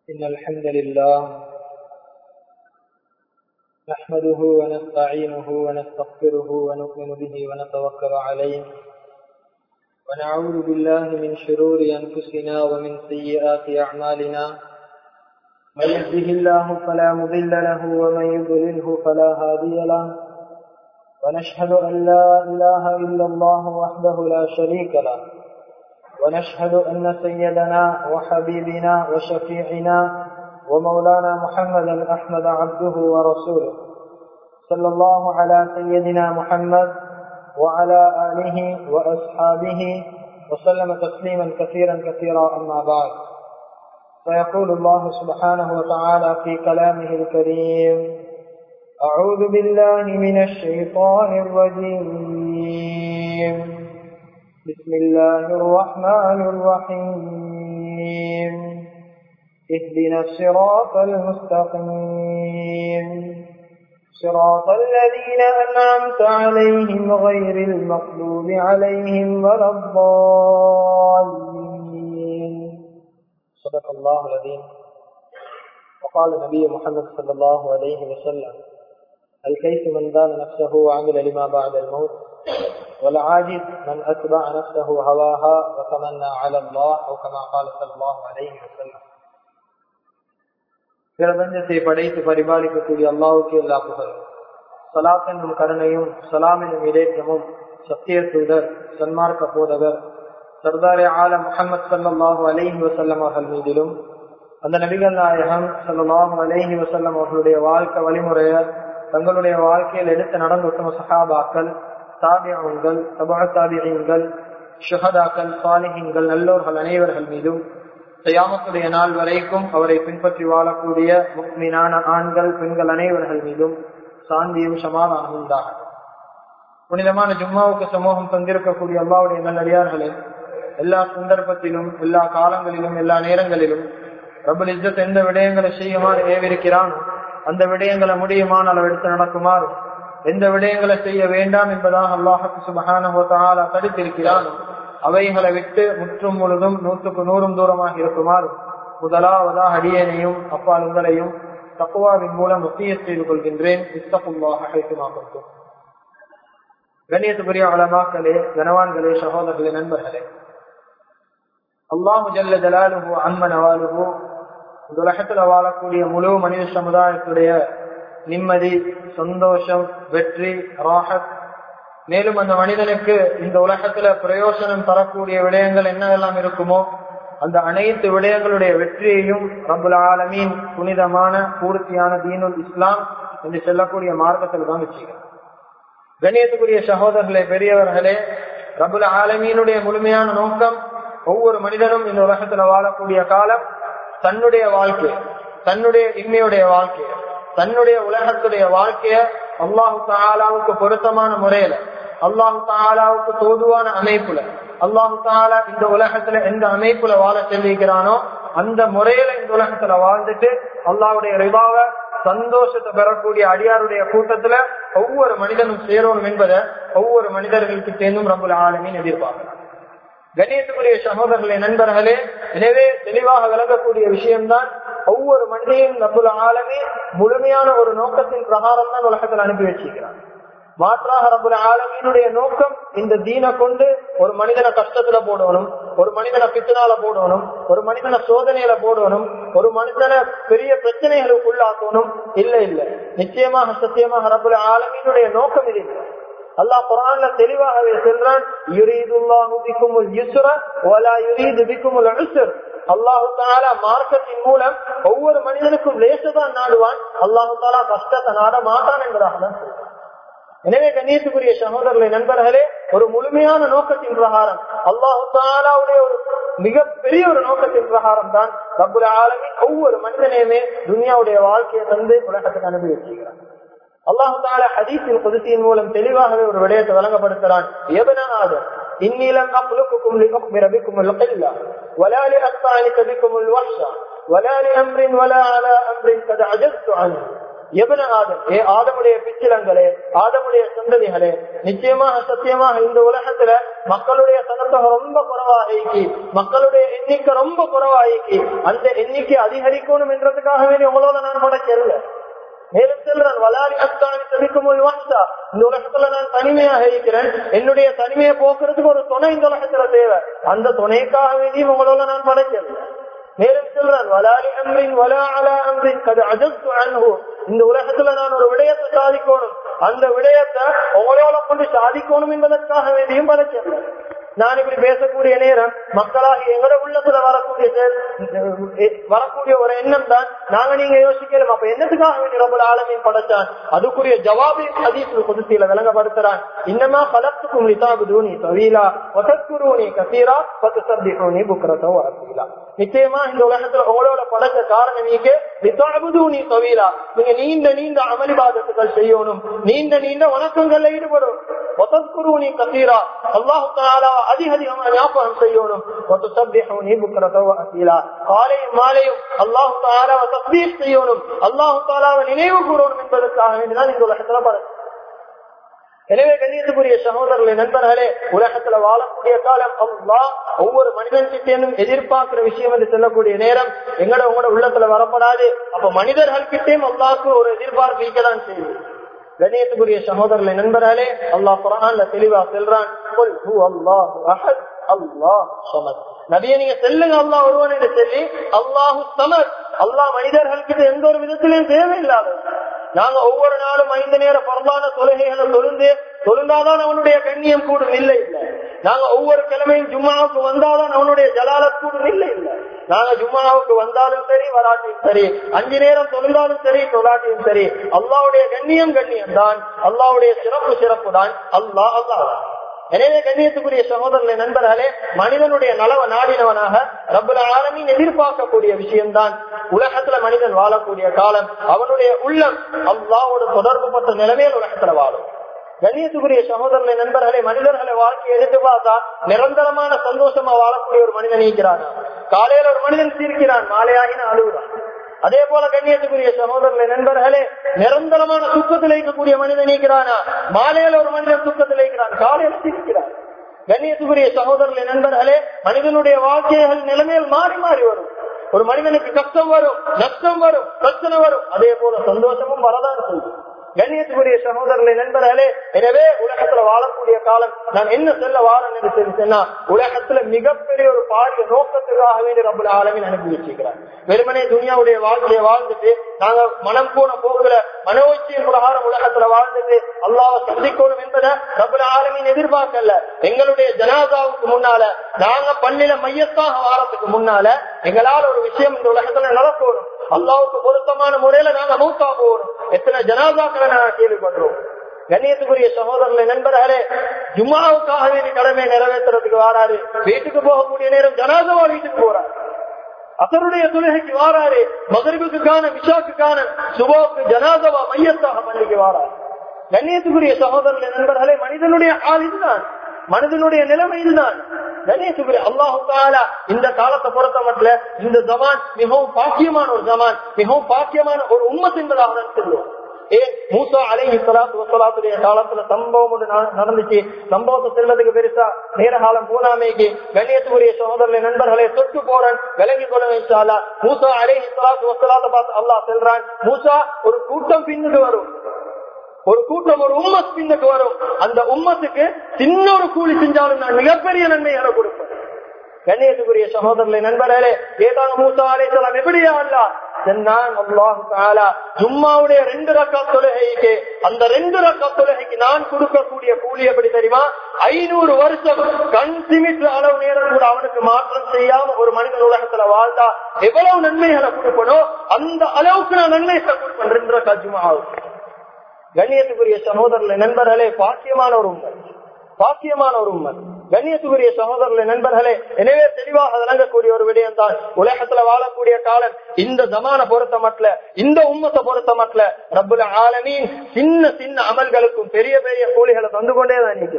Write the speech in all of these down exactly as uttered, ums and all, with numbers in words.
إن الحمد لله نحمده ونستعينه ونستغفره ونؤمن به ونتوكل عليه ونعوذ بالله من شرور أنفسنا ومن سيئات أعمالنا من يهده الله فلا مضل له ومن يضلله فلا هادي له ونشهد أن لا إله إلا الله وحده لا شريك له ونشهد أن سيدنا وحبيبنا وشفيعنا ومولانا محمدا أحمد عبده ورسوله صلى الله على سيدنا محمد وعلى آله وأصحابه وسلم تسليما كثيرا كثيرا أما بعد فيقول الله سبحانه وتعالى في كلامه الكريم أعوذ بالله من الشيطان الرجيم بسم الله الرحمن الرحيم اهدنا الصراط المستقيم صراط الذين أنعمت عليهم غير المغضوب عليهم ولا الضالين صدق الله العظيم. وقال النبي محمد صلى الله عليه وسلم الكيس من دان نفسه وعمل لما بعد الموت والعاجز من أتبع نفسه هواها وتمنى على الله أو كما قال صلى الله عليه وسلم. பிரபஞ்சத்தை படைத்து பரிபாலிக்கக்கூடிய அல்லாஹ்வுக்கு எல்லா புகழும், ஸலாத் என்னும் கருணையும் ஸலாம் என்னும் இடேற்றமும் சத்திய தூதர் சன்மார்க்க போதகர் சர்தாரே ஆலம் முஹம்மது ஸல்லல்லாஹு அலைஹி வஸல்லம் அவர்கள் மீதிலும், அந்த நபிகள் நாயகம் ஸல்லல்லாஹு அலைஹி வஸல்லம் அவர்களுடைய வாழ்க்கை வழிமுறையை தங்களுடைய வாழ்க்கையில் எடுத்து நடந்த உத்தம சஹாபாக்கள், தாபிஊன்கள், தபஅ தாபிஈன்கள், ஷுஹதாக்கள், சாலிஹீன்கள், நல்லோர்கள் அனைவர்கள் மீதும் கியாமத்துடைய நாள் வரைக்கும் அவரை பின்பற்றி வாழக்கூடிய முஃமினான ஆண்கள் பெண்கள் அனைவர்கள் மீதும் சாந்தியும் சமாதானம் உண்டாகும். புனிதமான ஜும்மாவுக்கு சமூகம் தந்திருக்கக்கூடிய அல்லாஹ்வுடைய நல்லடியார்களே, எல்லா சந்தர்ப்பத்திலும் எல்லா காலங்களிலும் எல்லா நேரங்களிலும் ரப்பல் இஸ்ஸத் எந்த விடயங்களை செய்யுமாறு ஏவிருக்கிறான் அந்த விடயங்களை முடியுமான அளவு எடுத்து நடக்குமாறு, எந்த விடயங்களை செய்ய வேண்டாம் என்பதாக அல்லாஹ் சுப்ஹானஹு வ தஆலா தடுத்திருக்கிறான் அவைகளை விட்டு முற்றும் முழுதும் நூற்றுக்கு நூறும் தூரமாக இருக்குமாறு முதலாவதாக அடியேனையும் அப்பால் உங்களையும் தக்வாவின் மூலம் வசியத் செய்து கொள்கின்றேன். இஸ்தகுல்லாஹ ஹைசுமா குன்தும். கண்ணியத்துக்குரிய உலமாக்களே, கனவான்களே, சகோதரர்களே, நண்பர்களே, அல்லாஹு ஜல்ல ஜலாலுஹு அம்ம நவாலுஹு இந்த உலகத்துல வாழக்கூடிய முழு மனித சமுதாயத்துடைய நிம்மதி, சந்தோஷம், வெற்றி, ராஹத், மேலும் அந்த மனிதனுக்கு இந்த உலகத்துல பிரயோசனம் தரக்கூடிய விடயங்கள் என்னவெல்லாம் இருக்குமோ அந்த அனைத்து விடயங்களுடைய வெற்றியையும் ரப்புல் ஆலமீன் புனிதமான பூர்த்தியான தீனுல் இஸ்லாம் என்று சொல்லக்கூடிய மார்க்கத்தில் தான் வச்சுக்கிறார். கண்ணியத்துக்குரிய சகோதரர்களே, பெரியவர்களே, ரப்புல் ஆலமீனுடைய முழுமையான நோக்கம் ஒவ்வொரு மனிதனும் இந்த உலகத்துல வாழக்கூடிய காலம் தன்னுடைய வாழ்க்கை, தன்னுடைய இன்மையுடைய வாழ்க்கைய, தன்னுடைய உலகத்துடைய வாழ்க்கைய அல்லாஹு தஆலாவுக்கு பொருத்தமான முறையில, அல்லாஹு தஆலாவுக்கு தோதுவான அமைப்புல, அல்லாஹு தஆலா இந்த உலகத்துல எந்த அமைப்புல வாழ சொல்லிக்கிறானோ அந்த முறையில இந்த உலகத்துல வாழ்ந்துட்டு அல்லாஹ்வுடைய ரிதாவை, சந்தோஷத்தை பெறக்கூடிய அடியாருடைய கூட்டத்துல ஒவ்வொரு மனிதனும் சேரணும் என்பதை ஒவ்வொரு மனிதர்களுக்கு சேர்ந்தும் ரப்புல் ஆலமீன் எதிர்பார்க்கிறார். கண்ணியத்துக்குரிய சகோதரர்களே, நண்பர்களே, எனவே தெளிவாக விளங்கக்கூடிய விஷயம்தான் ஒவ்வொரு மனிதனையும் ரப்புல் ஆலமீன் முழுமையான ஒரு நோக்கத்தின் பிரகாரம் தான் உலகத்தில் அனுப்பி வச்சிருக்கிறார். மாற்றாக ரப்புல் ஆலமீனுடைய நோக்கம் இந்த தீனை கொண்டு ஒரு மனிதனை கஷ்டத்துல போடணும், ஒரு மனிதனை பித்தனால போடணும், ஒரு மனிதனை சோதனையில போடணும், ஒரு மனிதனை பெரிய பிரச்சனைகளுக்கு உள்ளாக்கணும். இல்ல இல்ல, நிச்சயமாக சத்தியமாக ரப்புல் ஆலமீனுடைய நோக்கம் இது இல்லை. அல்லாஹ் குர்ஆன்ல தெளிவாகவே சொல்றான், யுரீதுல்லாஹு பிக்குமுல் யுஸ்ர வலா யுரீது பிக்குமுல் உஸ்ர். அல்லாஹ் தஆலா மார்க்கத்தின் மூலம் ஒவ்வொரு மனிதனுக்கும் லேசதான் நாடுவான், அல்லாஹ் தஆலா கஷ்டத்தை நாட மாட்டான் என்பதாக தான் சொல்றான். எனவே கண்ணியத்துக்குரிய சகோதரர்களே, நண்பர்களே, ஒரு முழுமையான நோக்கத்தின் பிரகாரம், அல்லாஹ் தஆலாவுடைய ஒரு மிகப்பெரிய ஒரு நோக்கத்தின் பிரகாரம் தான் ரப்புல் ஆலமீன் ஒவ்வொரு மனிதனையுமே துன்யாவுடைய வாழ்க்கையை தந்து உலகத்துக்கு அனுப்பி வச்சிருக்கிறான். அல்லாஹ் தஆலா ஹதீஸின் குதுசியின் மூலம் தெளிவாகவே ஒரு விடயத்தை வழங்கப்படுத்துறான். யப்ன ஆதம் இன்னீ லம் அக்லுகுகும் லிஉக்பிர பிகுமுல் கில்லா வலா லிஅஸ்தானிக பிகுமுல் வஹ்ஷா வலா லிஅம்ரின் வலா அலா அம்ரின் கத் அஜஸ்து அன்ஹு எவன ஆதம், ஏ ஆதமுடைய பிச்சிலங்களே, ஆதமுடைய சந்ததிகளே, நிச்சயமாக சத்தியமாக இந்த உலகத்துல மக்களுடைய சனத்தொகை ரொம்ப குறைவாகி, மக்களுடைய எண்ணிக்கை ரொம்ப குறைவாகி, அந்த எண்ணிக்கை அதிகரிக்கணும் என்றதுக்காக வேண்டி உங்களோட நான் படைக்கல. மேலும் செல்றேன், வலாலி அஸ்தானி தவிக்கும் வாஸ்தா, இந்த உலகத்துல நான் தனிமையாக இருக்கிறேன், என்னுடைய தனிமையை போக்குறதுக்கு ஒரு துணை இந்த உலகத்துல தேவை, அந்த துணைக்காக வேண்டியும் உங்களோட நான் படைக்கல. மேலும் சொல்றான், வலாலி அம்ரின் வலா அலா அம்ரின் கது அஜஸ்து அன்ஹு, இந்த உலகத்துல நான் ஒரு விடயத்தை சாதிக்கணும், அந்த விடயத்தை உங்களோட கொண்டு சாதிக்கணும் என்பதற்காக வேண்டியும் படைக்கல. நான் இப்படி பேசக்கூடிய நேரம் மக்களாக எங்களோட உள்ளத்துல வரக்கூடிய வரக்கூடிய ஒரு எண்ணம் தான் நாங்க நீங்க யோசிக்கலாம், அப்ப என்னத்துக்காக வேண்டிய ரப்பல் ஆலமீன் படைச்சான்? அதுக்குரிய ஜவாபை ஹதீஸுல் குத்ஸில விளங்கப்படுத்துறான். இன்னமா கலத்துக்கும் லிதாபுதூனி தவீலா வதக்குரூனி கஸீரா வதஸபிஹூனி புக்ரத வ அஸீலா. நிச்சயமா இந்த உலகத்துல உங்களோட படைச்ச காரணம் நீங்க லிதாபுதூனி தவீலா, நீங்க நீண்ட நீண்ட அமல் இபாதத்துகள் செய்யணும், நீண்ட நீண்ட வணக்கங்கள்ல ஈடுபடும். வதக்குரூனி கஸீரா, அல்லாஹ் தஆலா அதிக அதிகமாக ஞாபகம் செய்யணும். காலையும் மாலையும் அல்லாஹு தஆலாவை தஸ்பீஹ் செய்யணும், அல்லாஹு தஆலாவை நினைவு கூறணும் என்பதற்காக வேண்டிதான் இந்த உலகத்துல படைச்சான். எனவே கண்ணியத்துக்குரிய சகோதரர்களே, நண்பர்களே, உலகத்துல வாழக்கூடிய காலம் அல்லாஹ் ஒவ்வொரு மனிதன் கிட்டேயும் எதிர்பார்க்கிற விஷயம் என்று சொல்லக்கூடிய நேரம் எங்கட உங்களோட உள்ளத்துல வரப்படாது. அப்ப மனிதர்கள் கிட்டேயும் அல்லாஹ்க்கு ஒரு எதிர்பார்ப்பு இருக்கதான் செய்யுது. கண்ணியத்துக்குரிய சகோதரர்களே, நண்பர்களே, அல்லாஹ் குர்ஆன்ல தெளிவா சொல்றான், குல் ஹுவல்லாஹு அஹத் அல்லாஹ் ஸமத். நபியே நீங்க சொல்லுங்க அல்லாஹ் ஒருவன் என்று சொல்லி, அல்லாஹு ஸமத், அல்லாஹ் மனிதர்களுக்கு எந்த ஒரு விதத்திலும் தேவையில்லாதது. நாங்க ஒவ்வொரு நாளும் ஐந்து நேர பரவான தொழுகைகளை தொழுந்து தொழுந்தாதான் அவனுடைய கண்ணியம் கூடும், இல்லை இல்லை. நாங்க ஒவ்வொரு கிழமையும் ஜும்மாவுக்கு வந்தாதான் அவனுடைய ஜலாலத் கூடும், இல்லை இல்லை. நாங்க ஜும்மாவுக்கு வந்தாலும் சரி வராட்டியும் சரி, அஞ்சு நேரம் தொழுந்தாலும் சரி தொழாட்டியும் சரி, அல்லாஹ்வுடைய கண்ணியம் கண்ணியம் தான், அல்லாஹ்வுடைய சிறப்பு சிறப்பு தான், அல்லாஹ் அல்லாஹ். எனவே கண்ணியத்துக்குரிய சகோதரர்களே, நண்பர்களே, மனிதனுடைய நலவ நாடினவனாக ரப்பல் ஆலமீன் எதிர்பார்க்கக்கூடிய விஷயம்தான் உலகத்துல மனிதன் வாழக்கூடிய காலம் அவனுடைய உள்ளம் அல்லாஹ்வோட தொடர்பு பட்ட நிலைமையில் உலகத்துல வாழும். கண்ணியத்துக்குரிய சகோதரர்களே, நண்பர்களே, மனிதர்களை வாழ்க்கையை எடுத்து பார்த்தா நிரந்தரமான சந்தோஷமா வாழக்கூடிய ஒரு மனிதன் இருக்கிறான். காலையில ஒரு மனிதன் சிரிக்கிறான், மாலையாகின அழுகுறான். அதே போல கண்ணியத்துக்குரிய சகோதரர்களே, நண்பர்களே, நிரந்தரமான துக்கத்தில் இருக்கக்கூடிய மனிதன் இருக்கிறானா, மாலையில ஒரு மனிதன் துக்கத்தில் இருக்கிறான், காலையில சிரிக்கிறான். கண்ணியத்துக்குரிய சகோதரர்களே, நண்பர்களே, மனிதனுடைய வாழ்க்கைகள் நிலைமையில் மாறி மாறி வரும். ஒரு மனிதனுக்கு கஷ்டம் வரும், நஷ்டம் வரும், பிரச்சனை வரும், அதே போல சந்தோஷமும் வரதான் செய்யும். கண்ணியத்துக்குரிய சகோதரர்களே, நண்பர்களே, எனவே உலகத்துல வாழக்கூடிய காலம் நான் என்ன சொல்ல வாரன் என்று தெரிவிச்சேன்னா, உலகத்துல மிகப்பெரிய ஒரு பாரிய நோக்கத்துக்காக வேண்டிய ரப்பல் ஆலமீன் அனுப்பி வச்சிருக்கிறார். வெறுமனே துனியாவுடைய வாழ்க்கையை வாழ்ந்துட்டு நாங்க மனம் போன போக்குல மனோச்சியின் பிரகாரம் உலகத்துல வாழ்ந்துட்டு அல்லாஹ்வை சந்திக்கணும் என்பதை ரப்பல் ஆலமீன் எதிர்பார்க்கல. எங்களுடைய ஜனாசாவுக்கு முன்னால நாங்க பள்ளியில மையத்தாக வாரத்துக்கு முன்னால எங்களால ஒரு விஷயம் இந்த உலகத்துல நடக்கணும், அல்லாஹ்வுக்கு பொருத்தமான முறையில நாங்க மௌத்தா போகணும். எத்தனை ஜனாசாக்களை நாங்க கேள்விப்படுறோம். கண்ணியத்துக்குரிய சகோதரர்களே, நண்பர்களே, ஜும்மாவுக்காக வேண்டிய கடமை நிறைவேற்றுறதுக்கு வாராரு, வீட்டுக்கு போகக்கூடிய நேரம் ஜனாசாவா வீட்டுக்கு போறாரு, அசருடைய தொழுகைக்கு வாராரு, மகரிபுக்கு காண விஷாக்கு காண சுபோக்கு ஜனாசாவா மையத்தாக பள்ளிக்கு வாராரு. கண்ணியத்துக்குரிய சகோதரர்களே, நண்பர்களே, மனிதனுடைய ஆள் இதுதான், மனிதனுடைய நிலைமை இதுதான். கண்ணியத்துக்குரிய அல்லாஹு தஆலா இந்த காலத்தை பொறுத்த மட்டும் இந்த ஜமான் மிகவும் பாக்கியமான ஒரு ஜமான், மிகவும் பாக்கியமான ஒரு உம்மத் என்பதாக நான் சொல்லுவோம். ஏன் மூசா அலைஹிஸ்ஸலாத்து வஸ்ஸலாத்துடைய காலத்துல சம்பவம் ஒன்று நடந்துச்சு. சம்பவத்தை செல்வதற்கு பெருசா நேர காலம் போனாமேக்கு கண்ணியத்துக்குரிய சகோதரர்களே, நண்பர்களே, தொட்டு போறேன் விலகி கொள்ள வைச்சாலா. மூசா அலைஹிஸ்ஸலாத்து வஸ்ஸலாத்தை பார்த்து அல்லாஹ் சொல்றான், மூசா ஒரு கூட்டம் பின்னுக்கு வரும், ஒரு கூட்டம் ஒரு உம்மத் பின்னுக்கு வரும், அந்த உம்மத்துக்கு சின்ன ஒரு கூலி செஞ்சாலும் நான் மிகப்பெரிய நன்மைகளை கொடுப்பேன். கண்ணியத்துக்குரிய சகோதரர்களே, நண்பர்களே, கேட்டாங்க மூசா அலைஹிஸ்ஸலாம் எப்படியா அல்லாஹ் சொன்னான், அல்லாஹ் தஆலா ஜும்மாவுடைய ரெண்டு ரக்காத் தொழுகைக்கு அந்த ரெண்டு ரக்காத் தொழுகைக்கு நான் கொடுக்கக்கூடிய கூலி எப்படி தெரியுமா, ஐநூறு வருஷம் கண் சிமிட்டு அளவு நேரம் கூட அவனுக்கு மாற்றம் செய்யாம ஒரு மனிதன் உலகத்துல வாழ்ந்தா எவ்வளவு நன்மைகளை கொடுக்கணும் அந்த அளவுக்கு நான் நன்மைகளை கொடுப்பேன் ரெண்டு ரக்காத் ஜும்மாவுக்கு. கண்ணியத்துக்குரிய சகோதரர்களே, நண்பர்களே, பாக்கியமான ஒரு உண்மை, பாக்கியமான ஒரு உண்மை. கண்ணியத்துக்குரிய சகோதரர்களே, நண்பர்களே, எனவே தெளிவாக விளங்கக்கூடிய ஒரு விடயம் தான் உலகத்துல வாழக்கூடிய காலம் இந்த ஜமான பொறுத்த மட்டும் இந்த உம்மத்தை பொறுத்த மட்டும் ரப்புல் ஆலமீன் சின்ன சின்ன அமல்களுக்கும் பெரிய பெரிய கூலிகளை தந்து கொண்டே தான் இருக்கிறான்.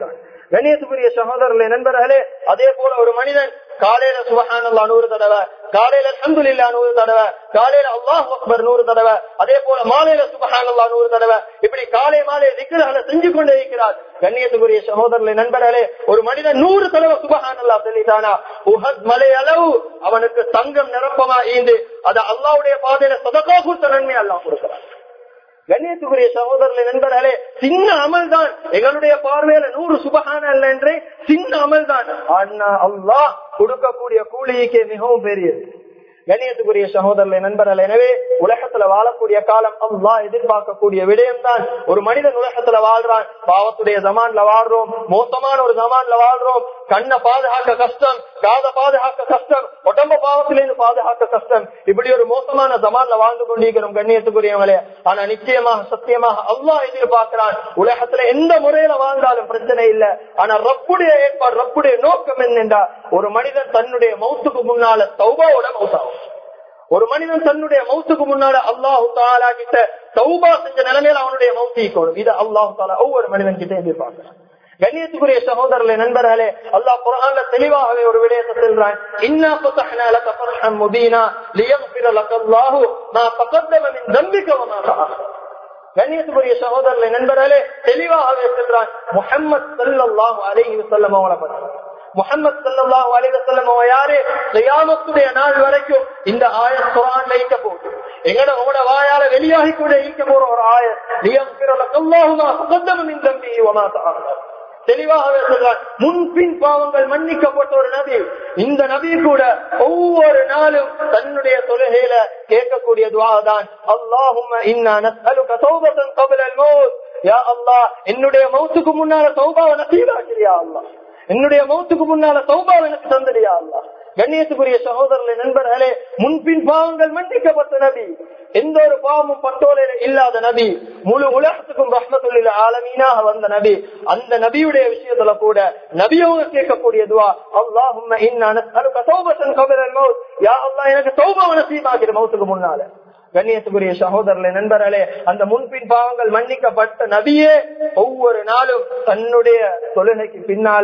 கண்ணியத்துக்குரிய சகோதரர்களே நண்பர்களே, அதே போல ஒரு மனிதன் காலையில சுப்ஹானல்லாஹ் நூறு தடவை, காலையில அல்ஹம்துலில்லாஹ் நூறு தடவை, காலையில அல்லாஹு அக்பர் நூறு தடவை, அதே போல மாலையில சுப்ஹானல்லாஹ் நூறு தடவை, இப்படி காலை மாலை திக்ருகளை செஞ்சு கொண்டே இருக்கிறார். கண்ணியத்துக்குரிய சகோதரர்களே நண்பர்களே, ஒரு மனிதன் நூறு தடவை சுப்ஹானல்லாஹ் சொல்லிட்டானா உஹத் மலை அளவு அவனுக்கு தங்கம் நிரப்பமா ஈந்து அது அல்லாஹ்வுடைய பாதையில சதகா கொடுத்த நன்மை அல்லாஹ் கொடுக்கிறார். கண்ணியத்துக்குரிய சகோதரர்களே நண்பர்களே, சின்ன அமல் தான் எங்களுடைய பார்வையில நூறு சுபஹானல்லாஹ் என்றே சின்ன அமல் தான். ஆனா அல்லாஹ் கொடுக்கக்கூடிய கூலிக்கே மிகவும் பெரியது. கண்ணியத்துக்குரிய சகோதரர்களே நண்பர்களே, எனவே உலகத்துல வாழக்கூடிய காலம் அல்லாஹ் எதிர்பார்க்கக்கூடிய விடயம் தான். ஒரு மனிதன் உலகத்துல வாழ்றான், பாவத்துடைய ஜமான்ல வாழ்றோம், மோசமான ஒரு ஜமான்ல வாழ்றோம், கண்ணை பாதுகாக்க கஷ்டம், காத பாதுகாக்க கஷ்டம், உடம்ப பாவத்திலிருந்து பாதுகாக்க கஷ்டம், இப்படி ஒரு மோசமான ஜமான்ல வாழ்ந்து கொண்டிருக்கிறோம் கண்ணியத்துக்குரியவங்களே. ஆனா நிச்சயமாக சத்தியமாக அல்லாஹ் எதிர்பார்க்கிறான். உலகத்துல எந்த முறையில வாழ்ந்தாலும் பிரச்சனை இல்லை, ஆனா ரப்புடைய ஏற்பாடு, ரப்புடைய நோக்கம் என்னென்றா ஒரு மனிதன் தன்னுடைய மௌத்துக்கு முன்னால தௌபாவோட மௌத்தாகும். ஒரு மனிதன் தன்னுடைய மௌத்துக்கு முன்னால அல்லாஹு தஆலா கிட்ட தௌபா செஞ்ச நிலைமையில அவனுடைய மௌத்தை கொடுக்கும். இது அல்லாஹு தஆலா ஒவ்வொரு மனிதன் கிட்ட எதிர்பார்க்கிறான். கண்ணியத்துக்குரிய சகோதரர்களே நண்பர்களே, அல்லாஹ் குர்ஆன்ல தெளிவாகவே ஒரு விடயத்தை சொல்றான். இன்னா ஃபதஹ்னா லக ஃபத்ஹன் முபீனா லியக்ஃபிர லக்கல்லாஹு மா தகத்தம மின் தம்பிக வ மா தஅஹர். கண்ணியத்துக்குரிய சகோதரர்களே நண்பர்களே, தெளிவாகவே சொல்றான் முஹம்மது ஸல்லல்லாஹு அலைஹி வஸல்லம் அவங்கள பத்தி. முஹம்மது ஸல்லல்லாஹு அலைஹி வஸல்லம் யாரு? கியாமத்துடைய நாள் வரைக்கும் இந்த ஆயத் குர்ஆன்ல இருக்க போகுது. எங்கட உங்களோட வாயால வெளியாகி கூட இருக்க போற ஒரு ஆயத். லியக்ஃபிர லக்கல்லாஹு மா தகத்தம மின் தம்பிஹி வ மா தஅஹர். தெளிவாகவே சொல்றார், முன்பின் பாவங்கள் மன்னிக்கப்பட்ட ஒரு நபி. இந்த நபி கூட ஒவ்வொரு நாளும் தன்னுடைய தொழுகையில கேட்கக்கூடிய துஆ தான் அல்லாஹும்ம இன்னா நஸ்அலுக தௌபத்தன் கப்ல அல் மௌத். யா அல்லாஹ், என்னுடைய மௌத்துக்கு முன்னால தௌபாவை நசீபாக்கிறியா அல்லாஹ், என்னுடைய மௌத்துக்கு முன்னால தௌபாவை எனக்கு தந்திரியா அல்லாஹ். கண்ணியத்துக்குரிய சகோதரர்களே நண்பர்களே, முன்பின் பாவங்கள் மன்னிக்கப்பட்ட நபி, எந்த ஒரு பாவமும் பட்டோலையில இல்லாத நபி, முழு உலகத்துக்கும் ரஹ்மத்துல் லில் ஆலமீனாக வந்த நபி. அந்த நபியுடைய விஷயத்துல கூட நபியோங்க கேட்கக்கூடிய துஆ அல்லாஹும்ம இன்னா நஸ்அலுக தௌபத்தன் கப்ல அல் மௌத். யா அல்லாஹ், எனக்கு தௌபாவை நசீபாக்கிற மௌத்துக்கு முன்னால. கண்ணியத்துக்குரிய சகோதரர்களே நண்பர்களே, அந்த முன்பின் பாவங்கள் மன்னிக்கப்பட்ட நபியே ஒவ்வொரு நாளும் தன்னுடைய தொழுகைக்கு பின்னால